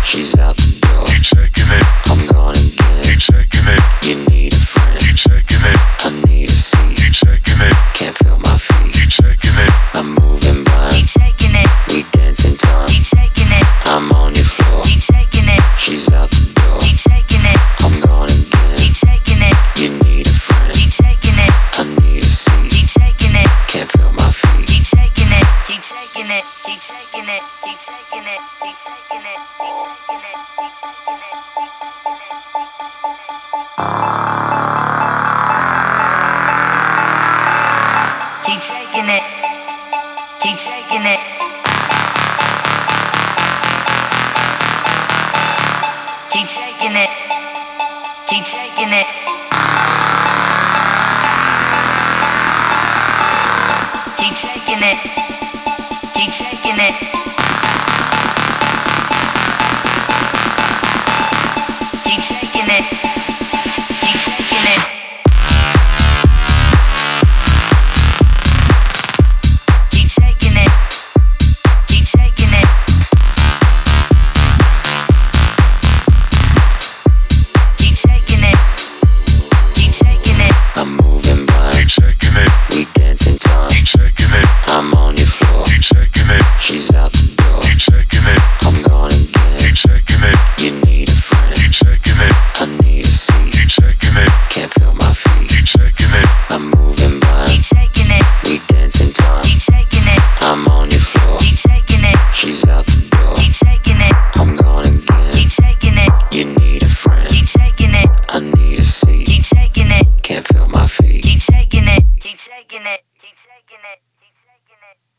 She's out the door. Keep shaking it. I'm gone again. Keep shaking it. You need a friend. Keep shaking it. I need a seat. Keep shaking it. Can't feel my feet. Keep shaking it. I'm moving blind. Keep shaking it. We dancing time. Keep shaking it. I'm on your floor. Keep shaking it. She's out the door. Keep shaking it. I'm gone again. Keep shaking it. You need a friend. Keep shaking it. I need a seat. Keep shaking it. Can't feel my feet. Keep shaking it. Keep shaking it. Keep shaking it. Keep shaking it. Keep shaking it. Keep shaking it. Keep shaking it. Keep shaking it. Keep shaking it. Keep shaking it. Keep shaking it. Keep shaking it. Keep shaking it. Keep shaking it. Keep shaking it. Keep shaking it. Keep shaking it. Keep shaking it. I'm moving blind. Keep shaking it. We dancing time. Keep shaking it. I'm on your floor. Keep shaking it. She's out the door. Keep shaking it. I'm gone again. Keep shaking it. You need a friend. Keep shaking it. I need a seat. Keep shaking it. Can't feel my feet. Keep shaking it. I'm moving blind. Keep shaking it. We dancing time. Keep shaking it. I'm on your floor. Keep shaking it. She's out the door. Keep shaking it. I'm gone again. Keep shaking it. You need a friend. Keep shaking it. I need a seat. Keep shaking it. Can't feel my feet. Keep shaking it. Keep shaking it. Keep shaking it. Keep shaking it.